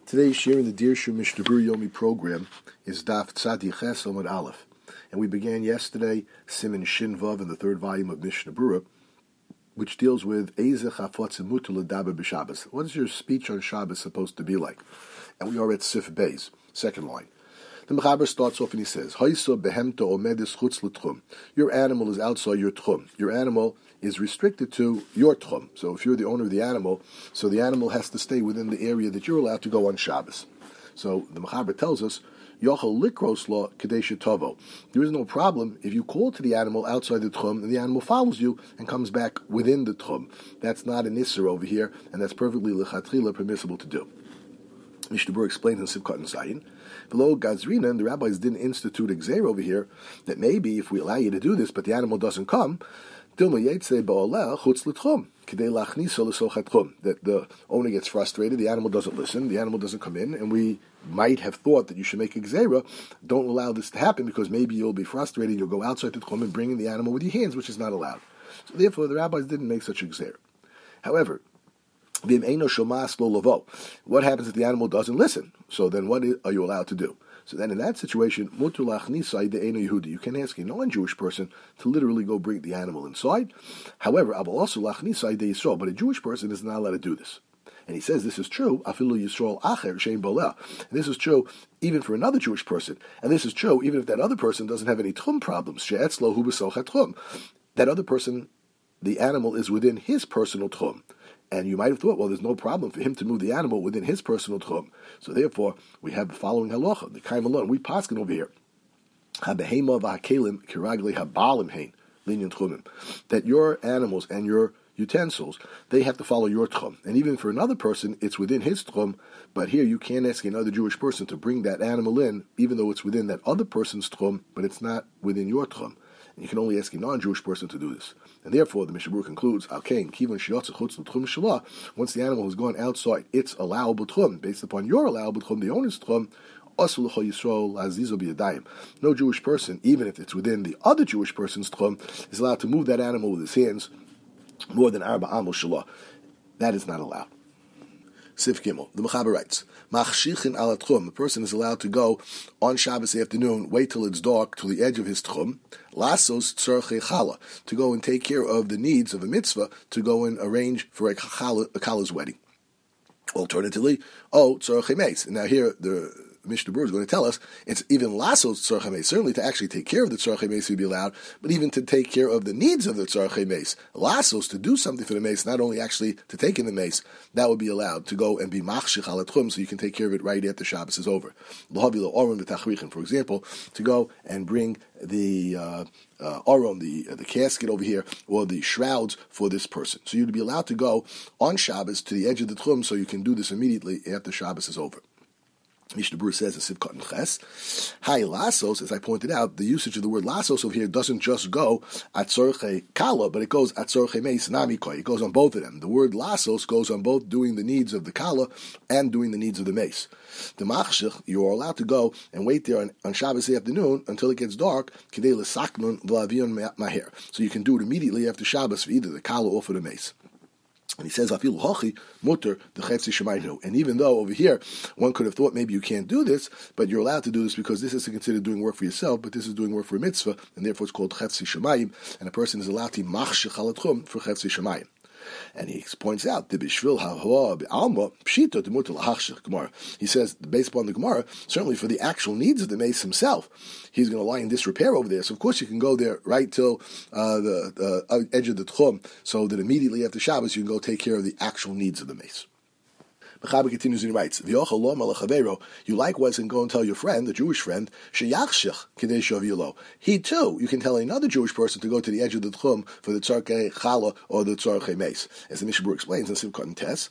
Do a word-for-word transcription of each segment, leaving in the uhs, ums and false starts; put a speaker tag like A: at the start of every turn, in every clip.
A: Today's share in the Dirshu Mishnah Berurah Yomi program is Daf Tzadi Ches Amud Aleph, and we began yesterday Siman Shin Vav in the third volume of Mishnah Berurah, which deals with Eizeh Chafotz Mutar L'Daber B'Shabbos. What is your speech on Shabbos supposed to be like? And we are at Sif Beis, second line. The Mechaber starts off and he says, Haiso behemto omedis chutz l'tchum. Your animal is outside your tchum. Your animal is restricted to your tchum. So if you're the owner of the animal, so the animal has to stay within the area that you're allowed to go on Shabbos. So the Mechaber tells us, Yochel likros lo kadesha tovo. There is no problem if you call to the animal outside the tchum and the animal follows you and comes back within the tchum. That's not an isser over here, and that's perfectly lechatchila permissible to do. Mishnah Berurah explains in Sivkot and Zayin, below Gazrina, and the rabbis didn't institute a gzeir over here, that maybe if we allow you to do this, but the animal doesn't come, that the owner gets frustrated, the animal doesn't listen, the animal doesn't come in, and we might have thought that you should make a gzeira. Don't allow this to happen because maybe you'll be frustrated, you'll go outside the tchum and bring in the animal with your hands, which is not allowed. So therefore, the rabbis didn't make such a gzeir. However, what happens if the animal doesn't listen? So then what are you allowed to do? So then in that situation, you can ask a non-Jewish person to literally go bring the animal inside. However, but a Jewish person is not allowed to do this. And he says this is true, and this is true even for another Jewish person. And this is true even if that other person doesn't have any tchum problems. That other person, the animal is within his personal tchum. And you might have thought, well, there's no problem for him to move the animal within his personal tchum. So therefore, we have the following halacha, the kaim alone. We paskin over here, that your animals and your utensils, they have to follow your tchum. And even for another person, it's within his tchum, but here you can't ask another Jewish person to bring that animal in, even though it's within that other person's tchum, but it's not within your tchum. You can only ask a non-Jewish person to do this. And therefore, the Mishnah Berurah concludes, once the animal has gone outside its allowable tchum, based upon your allowable tchum, the owner's tchum, no Jewish person, even if it's within the other Jewish person's tchum, is allowed to move that animal with his hands more than arba amul shalah. That is not allowed. Sif Gimel, the Mechaber writes, Machshichin ala tchum, the person is allowed to go on Shabbos afternoon, wait till it's dark, to the edge of his tchum, lasos tzorchei chala, to go and take care of the needs of a mitzvah, to go and arrange for a chala, a chala's wedding. Alternatively, oh, tzorchei meis. And now here, the Mishnah Berurah is going to tell us it's even lasos tzorchei meis. Certainly to actually take care of the tzorchei meis would be allowed, but even to take care of the needs of the tzorchei meis. Lasos, to do something for the meis, not only actually to take in the meis, that would be allowed to go and be machshich ala tchum, so you can take care of it right after Shabbos is over. For example, to go and bring the uh, uh, aron, the uh, the casket over here, or the shrouds for this person. So you'd be allowed to go on Shabbos to the edge of the tchum, so you can do this immediately after Shabbos is over. Mishnah Berurah says in Sivkot and Ches, Hai lasos, as I pointed out, the usage of the word lasos over here doesn't just go at tzorchei kala, but it goes at tzorchei meis namikoi. It goes on both of them. The word lasos goes on both doing the needs of the kala and doing the needs of the meis. The machshich, you are allowed to go and wait there on, on Shabbos afternoon until it gets dark, kidei l'saknon v'lavion maher. So you can do it immediately after Shabbos for either the kala or for the meis. And he says, "Afilu hochi muter the chefsi shemaynu." And even though over here one could have thought maybe you can't do this, but you're allowed to do this because this is considered doing work for yourself, but this is doing work for a mitzvah, and therefore it's called chefsi shemayim. And a person is allowed to machshich ala tchum for chefsi shemayim. And he points out, the bishvil ha'hoa be'alma pshito demuter lahachshich Gemara. He says, based upon the Gemara, certainly for the actual needs of the mace himself, he's going to lie in disrepair over there. So of course you can go there right till uh, the uh, edge of the tchum, so that immediately after Shabbos you can go take care of the actual needs of the mace. Mechaber continues and he writes, you likewise can go and tell your friend, the Jewish friend, he too, you can tell another Jewish person to go to the edge of the tchum for the tzorchei chala or the tzorchei meis. As the Mishnah Berurah explains in Sivkot and Tes,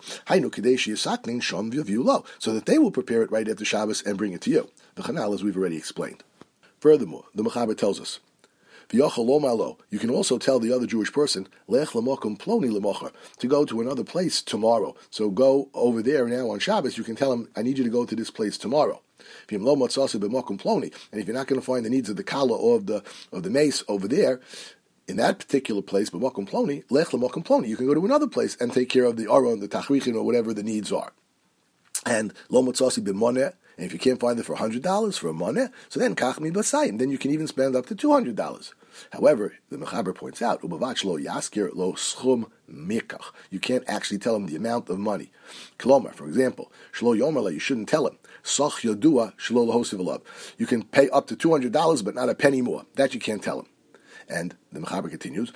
A: so that they will prepare it right after Shabbos and bring it to you. The chanal, as we've already explained. Furthermore, the Mechaber tells us, you can also tell the other Jewish person to go to another place tomorrow. So go over there now on Shabbos. You can tell him, I need you to go to this place tomorrow. And if you're not going to find the needs of the kala or of the of the mace over there, in that particular place, you can go to another place and take care of the aron, the tachrichin, or whatever the needs are. and lo motzasi b'moneh, and if you can't find it for one hundred dollars for a moneh, so then kach mi b'sayim, then you can even spend up to two hundred dollars. However, the Mechaber points out, ubavach lo yaskir lo schum mikach. You can't actually tell him the amount of money. Kolomar, for example, shlo yomer, you shouldn't tell him. Soch yodua shlo lahosiv alav. You can pay up to two hundred dollars, but not a penny more. That you can't tell him. And the Mechaber continues,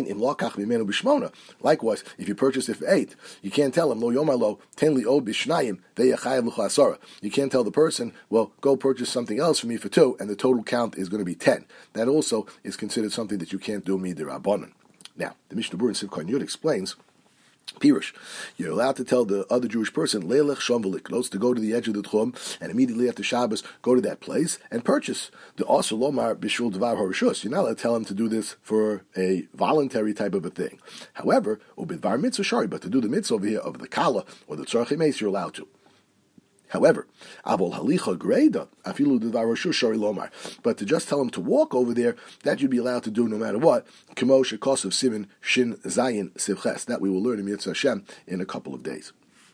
A: likewise, if you purchase it for eight, you can't tell him, lo yomar lo, ten li od b'shnayim, ve'yachayev l'cha asara. You can't tell the person, well, go purchase something else for me for two, and the total count is going to be ten. That also is considered something that you can't do midirabbanan. Now, the Mishnah Berurah in Sivkon Yud explains, Pirush, you're allowed to tell the other Jewish person, Leilech Shom V'liknos, to go to the edge of the Tchum, and immediately after Shabbos, go to that place and purchase. The also Lomar Bishul Dvar HaRishus. You're not allowed to tell him to do this for a voluntary type of a thing. However, Ubidvar Mitzvah Shari, but to do the mitzvah over here of the Kala, or the Tzarech Meis, you're allowed to. However, Abol Halicha Greda, Afilu Dvar Rishus Shari Lomar. But to just tell him to walk over there, that you'd be allowed to do no matter what. Kemo Shekosov Simin Shin Zayin Sivches. That we will learn in Mitzvah Hashem in a couple of days.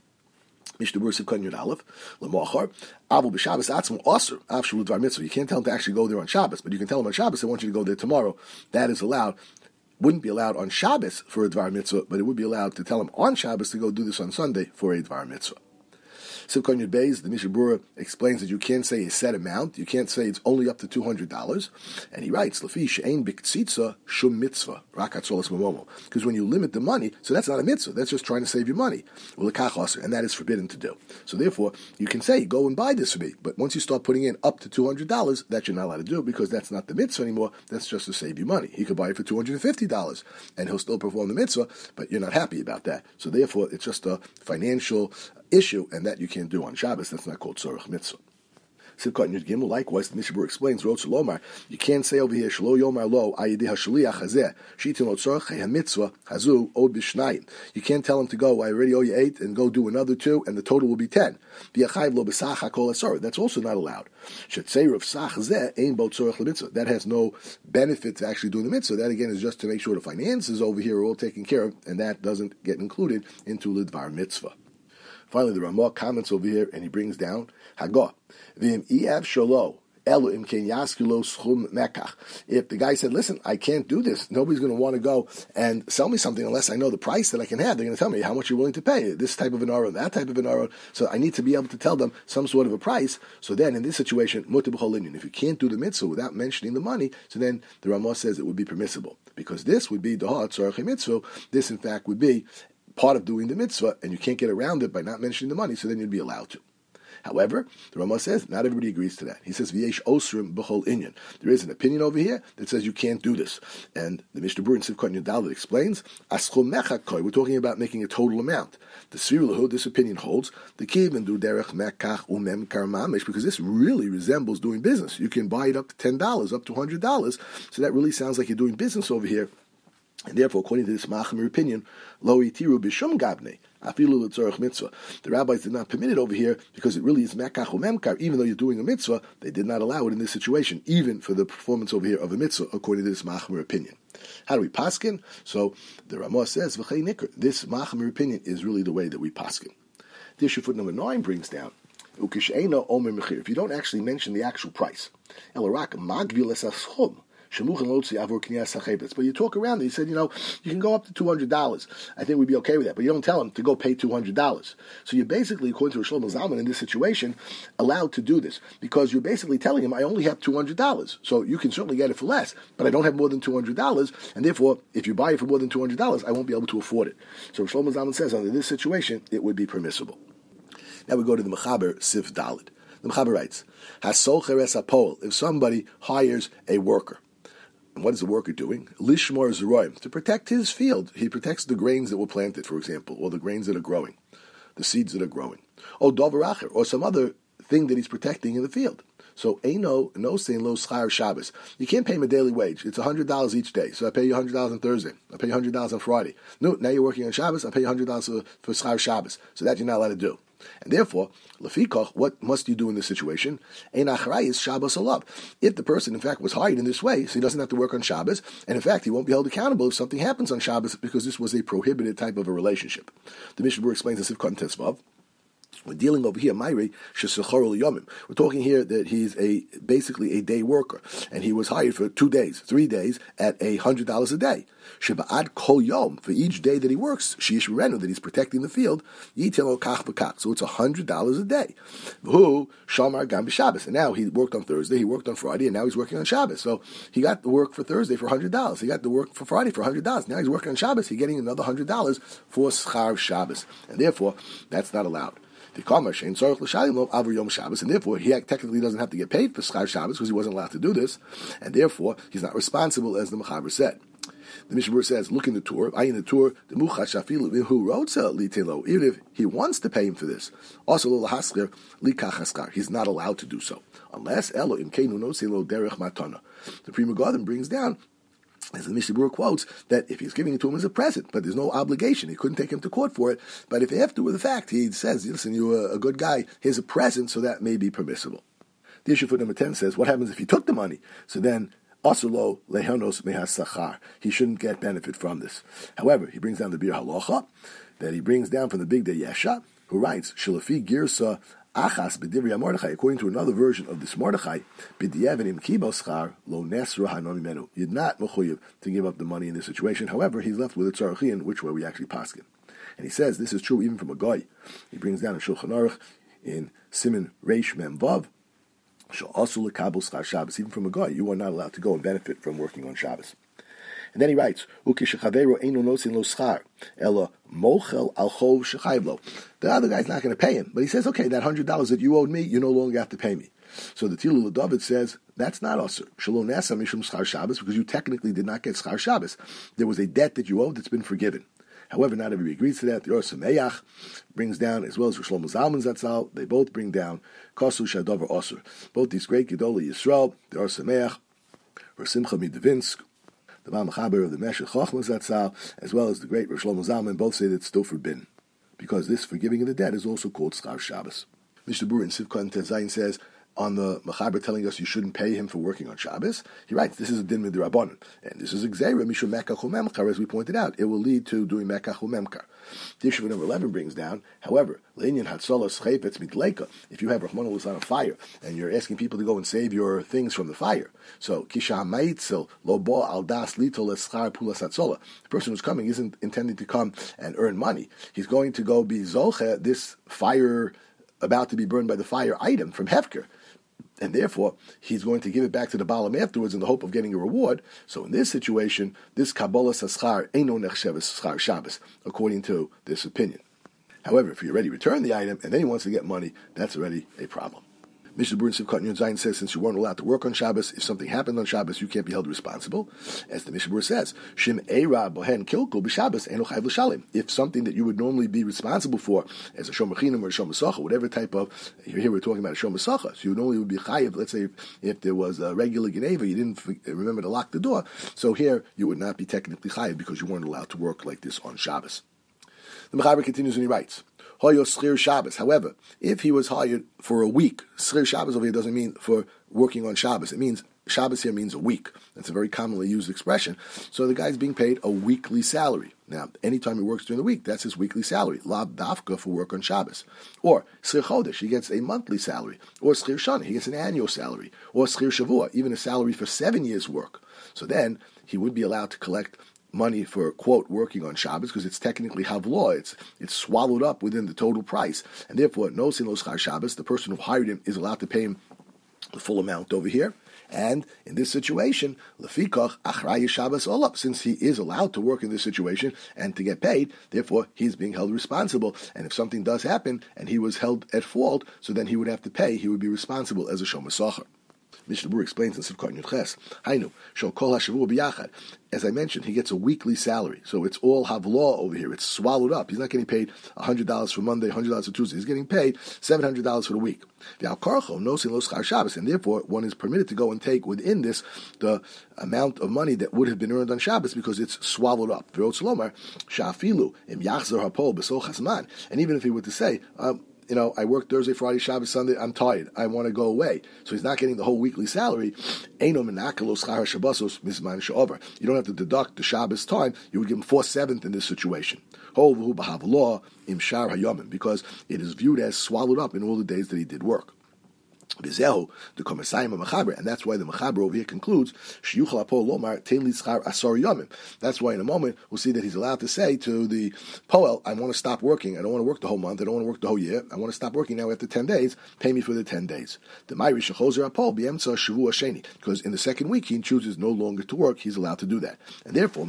A: Mishnah Berurah Sivkon Yud Aleph, L'moachar, Abul B'Shabbos Atzmo Osir, Avshalu Dvar Mitzvah. You can't tell him to actually go there on Shabbos, but you can tell him on Shabbos, I want you to go there tomorrow. That is allowed. Wouldn't be allowed on Shabbos for a Dvar Mitzvah, but it would be allowed to tell him on Shabbos to go do this on Sunday for a Dvar Mitzvah. Sivkon Yud Beis, the Mishnah Berurah explains that you can't say a set amount. You can't say it's only up to two hundred dollars. And he writes, Lefi she'ein b'ktzitza shum mitzvah, rak atzolas mamomo. Because when you limit the money, so that's not a mitzvah. That's just trying to save your money. Well, and that is forbidden to do. So therefore, you can say, go and buy this for me. But once you start putting in up to two hundred dollars, that you're not allowed to do because that's not the mitzvah anymore. That's just to save you money. He could buy it for two hundred fifty dollars and he'll still perform the mitzvah, but you're not happy about that. So therefore, it's just a financial issue, and that you can't do on Shabbos. That's not called Tzorech Mitzvah. Sivkot Yud Gimel, likewise, the Mishnah Berurah explains, Rotz Lomar, you can't say over here, Shlo Yomar Lo, Ayideh HaShaliach Hazeh, Shitin Lo Tzorech HaMitzvah, Hazu, Od B'Shnayim. You can't tell him to go, I already owe you eight, and go do another two, and the total will be ten. B'Yachayev Lo B'Sach HaKol Asor. That's also not allowed. Shetzei Rav Sach Zeh, Ein Bo Tzorech LeMitzvah. That has no benefit to actually doing the mitzvah. That, again, is just to make sure the finances over here are all taken care of, and that doesn't get included into Lidvar Mitzvah. Finally, the Ramah comments over here, and he brings down Hagah. V'im iav sholo elu im ken yaskulo schum mekach. If the guy said, "Listen, I can't do this. Nobody's going to want to go and sell me something unless I know the price that I can have. They're going to tell me how much you're willing to pay. This type of an aron, that type of an aron. So I need to be able to tell them some sort of a price. So then, in this situation, mutar b'chol inyan. If you can't do the mitzvah without mentioning the money, so then the Ramah says it would be permissible because this would be dahar tzarech mitzvah. This, in fact, would be part of doing the mitzvah, and you can't get around it by not mentioning the money, so then you'd be allowed to. However, the Ramah says not everybody agrees to that. He says, V'yesh osrim b'chol inyan. There is an opinion over here that says you can't do this. And the Mishnah Berurah in Sivkot Yud Dalet explains, Aschol mechakoi, we're talking about making a total amount. The Sfira Lahu, this opinion holds, the kiv do derech mekach umem karmamish, because this really resembles doing business. You can buy it up to ten dollars, up to one hundred dollars, so that really sounds like you're doing business over here. And therefore, according to this Machamer opinion, lo itiru b'shum gabne, afilu l'tzorech mitzvah. The rabbis did not permit it over here because it really is mekach umemkar. Even though you're doing a mitzvah, they did not allow it in this situation, even for the performance over here of a mitzvah, according to this Machamer opinion. How do we paskin? So the Ramah says, v'chei nikr. This Machamer opinion is really the way that we paskin. The issue foot number nine brings down, ukisheina omer mechir. If you don't actually mention the actual price, elarak magvil esaschum. But you talk around it. He said, you know, you can go up to two hundred dollars. I think we'd be okay with that. But you don't tell him to go pay two hundred dollars. So you're basically, according to Shlomo Zalman in this situation, allowed to do this. Because you're basically telling him, I only have two hundred dollars. So you can certainly get it for less. But I don't have more than two hundred dollars. And therefore, if you buy it for more than two hundred dollars, I won't be able to afford it. So Shlomo Zalman says, under this situation, it would be permissible. Now we go to the Mechaber Sif Dalet. The Mechaber writes, Hasol cheres apol, if somebody hires a worker. And what is the worker doing? Lishmor zeroim, to protect his field. He protects the grains that were planted, for example, or the grains that are growing, the seeds that are growing. Or dover acher, or some other thing that he's protecting in the field. So, Eino, no saying lo schar Shabbos. You can't pay him a daily wage. It's one hundred dollars each day. So I pay you one hundred dollars on Thursday. I pay you one hundred dollars on Friday. No, now you're working on Shabbos. I pay you one hundred dollars for, for schar Shabbos. So that you're not allowed to do. And therefore, lefikoch, what must you do in this situation? Ein achrayis Shabbos alav. If the person, in fact, was hired in this way, so he doesn't have to work on Shabbos, and in fact, he won't be held accountable if something happens on Shabbos because this was a prohibited type of a relationship. The Mishnah Berurah explains this if Sivkot Tesvav. We're dealing over here, Mayri Shesachor Yomim. We're talking here that he's a basically a day worker, and he was hired for two days, three days at a hundred dollars a day. Sheba'ad Kol Yom, for each day that he works, Shish Renu, that he's protecting the field, Yitelo Kach B'Kach. So it's a hundred dollars a day. Who Shamar Gam B'Shabbos, and now he worked on Thursday, he worked on Friday, and now he's working on Shabbos. So he got the work for Thursday for a hundred dollars. He got the work for Friday for a hundred dollars. Now he's working on Shabbos. He's getting another hundred dollars for Schar Shabbos, and therefore that's not allowed. And therefore, he technically doesn't have to get paid for Schar Shabbos because he wasn't allowed to do this, and therefore he's not responsible, as the Mechaber said. The Mishnah says, look in the Torah, I in the Torah, the Muchash Afilu who wrote litelo, even if he wants to pay him for this, also lo lahasker likach haskar, he's not allowed to do so, unless Elo imkeinu no selo derech matana. The Pri Megadim brings down, as the Mishnah Berurah quotes, that if he's giving it to him as a present, but there's no obligation, he couldn't take him to court for it, but if after the fact he says, listen, you're a good guy, here's a present, so that may be permissible. The issue for number ten says, what happens if he took the money? So then, Asulo lehonos mehasachar, he shouldn't get benefit from this. However, he brings down the Bir Halacha, that he brings down from the Big Day Yesha, who writes, Shalafi Girsa Achas b'divrei Mordechai, according to another version of this Mordechai, b'di'evenim kibos schar lo nesra hanom mimenu. You're not mechuyev to give up the money in this situation. However, he's left with a tzarachin, which way we actually paskin. And he says this is true even from a goy. He brings down a Shulchan Aruch in Siman Reish Mem Vav, shal asu lekabel schar Shabbos. Even from a goy, you are not allowed to go and benefit from working on Shabbos. And then he writes, "Ukishachaveru einu nosin lo schar, ela mochel al chov shechayvlo." The other guy's not going to pay him, but he says, "Okay, that hundred dollars that you owed me, you no longer have to pay me." So the Tilu David says that's not usher. Shalom nasa mishum schar Shabbos, because you technically did not get schar Shabbos. There was a debt that you owed that's been forgiven. However, not everybody agrees to that. The Or Sameach brings down, as well as Shlomo Zalman Zatzal, they both bring down Kosu Shadover Osir. Both these great Gedolei Yisrael, the Or Sameach, or Simcha Midavinsk, the Baal Mechaber of the Meshech Chochmah Zatzal, as well as the great Rosh Shlomo Zalman, both say that it's still forbidden, because this forgiving of the debt is also called Schar Shabbos. Mishnah Berurah in Sivkot Tezayin says, on the Mechaber telling us you shouldn't pay him for working on Shabbos, he writes, this is a din midrabanan, and this is a gzeira mishum mekach umemkar, as we pointed out. It will lead to doing mekach umemkar. The issue number eleven brings down, however, le'inyan hatzolas chaypetz mitleika, if you have Rahman was on a fire, and you're asking people to go and save your things from the fire, so kisha ha'maitzel lo bo al das litol eschar pulas hatzola, the person who's coming isn't intending to come and earn money. He's going to go be zolche, this fire, about to be burned by the fire item from Hefker. And therefore, he's going to give it back to the Baalim afterwards in the hope of getting a reward. So in this situation, this Kabbalah Saschar Eino Nechsheves Schar Shabbos, according to this opinion. However, if you already return the item and then he wants to get money, that's already a problem. Mishnah Berurah in Sivkot Yud Zayin says, since you weren't allowed to work on Shabbos, if something happened on Shabbos, you can't be held responsible. As the Mishnah Berurah says, Shim Eira Bohen Kilkul B'Shabbos Eno Chayv L'Shalim. If something that you would normally be responsible for as a Shomer Chinam or a Shomer Sacha, whatever type of, here we're talking about a Shomer Sacha, so you normally would be Chayiv, let's say if, if there was a regular Geneva, you didn't remember to lock the door, so here you would not be technically Chayiv because you weren't allowed to work like this on Shabbos. The Mechaber continues and he writes, Hoyo Schir Shabbos. However, if he was hired for a week, Schir Shabbos over here doesn't mean for working on Shabbos. It means, Shabbos here means a week. That's a very commonly used expression. So the guy's being paid a weekly salary. Now, anytime he works during the week, that's his weekly salary. Lab Dafka for work on Shabbos. Or Schir Chodesh, he gets a monthly salary. Or Schir Shana, he gets an annual salary. Or Schir Shavua, even a salary for seven years' work. So then, he would be allowed to collect money for, quote, working on Shabbos, because it's technically havlaw, it's it's swallowed up within the total price, and therefore, no sin lo schar Shabbos, the person who hired him is allowed to pay him the full amount over here, and in this situation, lefikach achraya Shabbos olap, since he is allowed to work in this situation and to get paid, therefore, he's being held responsible, and if something does happen, and he was held at fault, so then he would have to pay, he would be responsible as a shomer sacher. Mishnah Berurah explains in Sivkot Yud Ches, Hainu, shel kol hashavua b'yachad. As I mentioned, he gets a weekly salary, so it's all havlaw over here. It's swallowed up. He's not getting paid one hundred dollars for Monday, one hundred dollars for Tuesday. He's getting paid seven hundred dollars for the week. V'al karcho nosin lo schar Shabbos, and therefore one is permitted to go and take within this the amount of money that would have been earned on Shabbos because it's swallowed up. V'rotz lomar shafilu im yachzor hapol b'sol chazman, and even if he were to say, um, you know, I work Thursday, Friday, Shabbos, Sunday, I'm tired, I want to go away. So he's not getting the whole weekly salary. You don't have to deduct the Shabbos time. You would give him four-seventh in this situation. Because it is viewed as swallowed up in all the days that he did work. And that's why the Mechaber over here concludes, that's why in a moment we'll see that he's allowed to say to the Poel, I want to stop working, I don't want to work the whole month, I don't want to work the whole year, I want to stop working now after ten days, pay me for the ten days. Because in the second week he chooses no longer to work, he's allowed to do that. And therefore,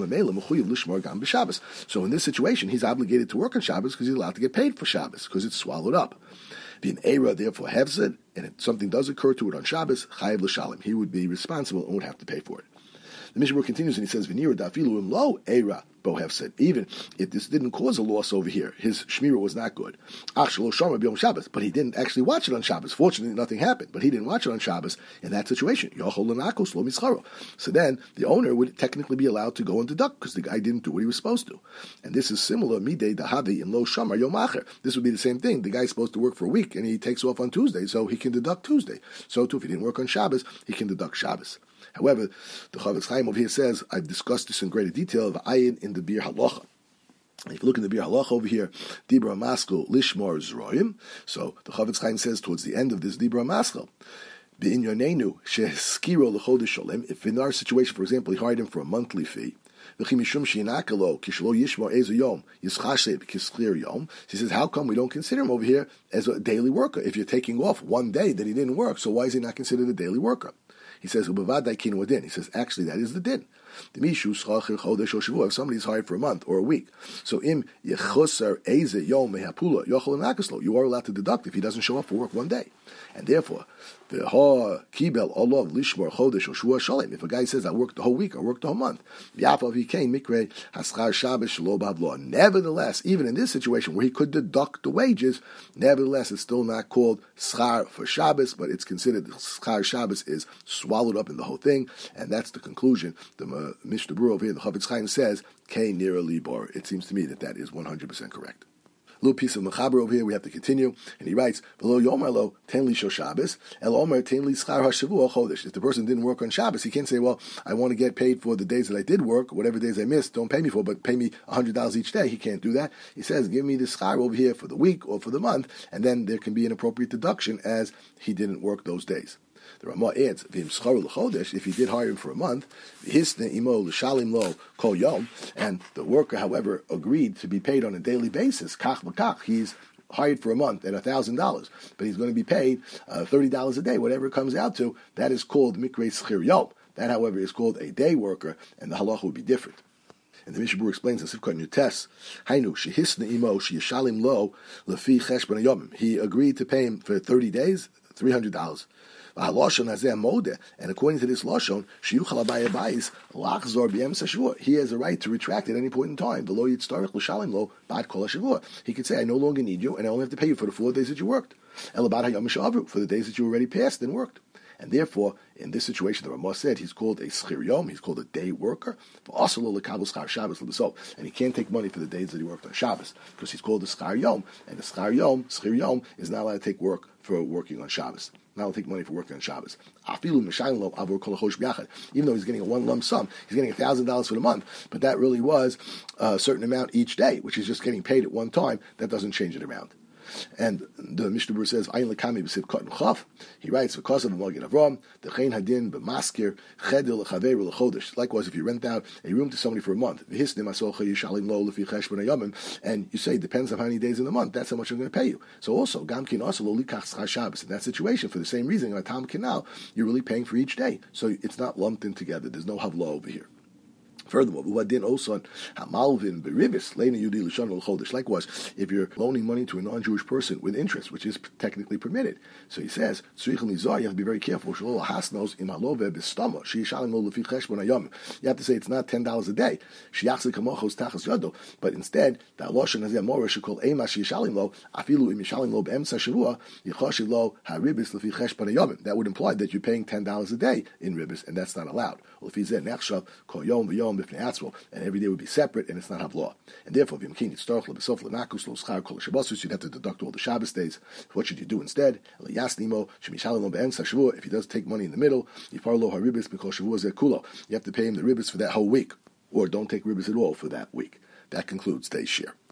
A: so in this situation he's obligated to work on Shabbos because he's allowed to get paid for Shabbos, because it's swallowed up. Being Eira, therefore, Hevzid, and if something does occur to it on Shabbos, Chayev l'shalim. He would be responsible and would have to pay for it. The Mishnah continues and he says, V'nira dafilu im lo Eira bo Hevzid. Even if this didn't cause a loss over here, his shmira was not good. Ach shelo shomer b'yom Shabbos, but he didn't actually watch it on Shabbos. Fortunately, nothing happened, but he didn't watch it on Shabbos. In that situation, Yochol l'nakos lo mischaro. So then the owner would technically be allowed to go and deduct because the guy didn't do what he was supposed to. And this is similar midei dahavi in lo shomer yom acher. This would be the same thing. The guy's supposed to work for a week and he takes off on Tuesday, so he can deduct Tuesday. So too, if he didn't work on Shabbos, he can deduct Shabbos. However, the Chavetz Chaim over here says, I've discussed this in greater detail, the ayin in the Bir Halacha. If you look in the Bir Halacha over here, Dibra Maskal Lishmor Zroim. So the Chavetz Chaim says towards the end of this Dibra Maskal, B'inyonenu sheheskiro l'chodesh sholem. If in our situation, for example, he hired him for a monthly fee, he says, how come we don't consider him over here as a daily worker? If you're taking off one day that he didn't work, so why is he not considered a daily worker? He says, he says, actually, that is the din. If somebody's hired for a month or a week, so im you are allowed to deduct if he doesn't show up for work one day. And therefore, if a guy says, I worked the whole week, I worked the whole month, nevertheless, even in this situation where he could deduct the wages, nevertheless, it's still not called schar for Shabbos, but it's considered schar Shabbos is swallowed up in the whole thing, and that's the conclusion. The Mishnah Berurah over here, the Chavetz Chaim says, K nira libor. It seems to me that that is one hundred percent correct. A little piece of Mechaber over here, we have to continue. And he writes, V'lo yomer lo ten li shel Shabbos, el omer ten li schar hashavua chodesh. If the person didn't work on Shabbos, he can't say, well, I want to get paid for the days that I did work, whatever days I missed, don't pay me for, but pay me one hundred dollars each day. He can't do that. He says, give me the schar over here for the week or for the month, and then there can be an appropriate deduction as he didn't work those days. The Ramah adds, if he did hire him for a month, and the worker, however, agreed to be paid on a daily basis, he's hired for a month at one thousand dollars, but he's going to be paid uh, thirty dollars a day, whatever it comes out to, that is called mikrei schir yom. That, however, is called a day worker, and the halacha would be different. And the Mishnah Berurah explains in Sifkat Nutes, Hainu shehisna imo sheyishalim lo lefi cheshbon hayomim. He agreed to pay him for thirty days, three hundred dollars. And according to this lashon, he has a right to retract at any point in time. He could say, I no longer need you, and I only have to pay you for the four days that you worked, for the days that you already passed and worked. And therefore, in this situation, the Ramah said he's called a schir yom, he's called a day worker, and he can't take money for the days that he worked on Shabbos, because he's called a schar yom, and the schar yom, schir yom, is not allowed to take work for working on Shabbos. Not allowed to take money for working on Shabbos. Even though he's getting a one lump sum, he's getting one thousand dollars for the month, but that really was a certain amount each day, which is just getting paid at one time. That doesn't change it around. And the Mishnah Berurah says, Ayin lekami b'siv katan chaf. He writes, because of the Magen Avram, the chen hadin b'maskir chedil lechaveru lechodesh. Likewise, if you rent out a room to somebody for a month, v'hisnim asocha yishalim lo lefi cheshbon hayomim, and you say, depends on how many days in the month, that's how much I'm going to pay you. So also, gam kin also lo likach schar Shabbos. In that situation, for the same reason, in a tam kinal, you're really paying for each day. So it's not lumped in together. There's no havla over here. Furthermore, likewise, if you're loaning money to a non-Jewish person with interest, which is technically permitted, so he says, you have to be very careful. You have to say it's not ten dollars a day, but instead, that would imply that you're paying ten dollars a day in ribis, and that's not allowed. Yom B'fnei Atzmo, and every day would be separate, and it's not have law. And therefore, you'd have to deduct all the Shabbos days. What should you do instead? If he does take money in the middle, you have to pay him the ribbis for that whole week, or don't take ribbis at all for that week. That concludes today's share.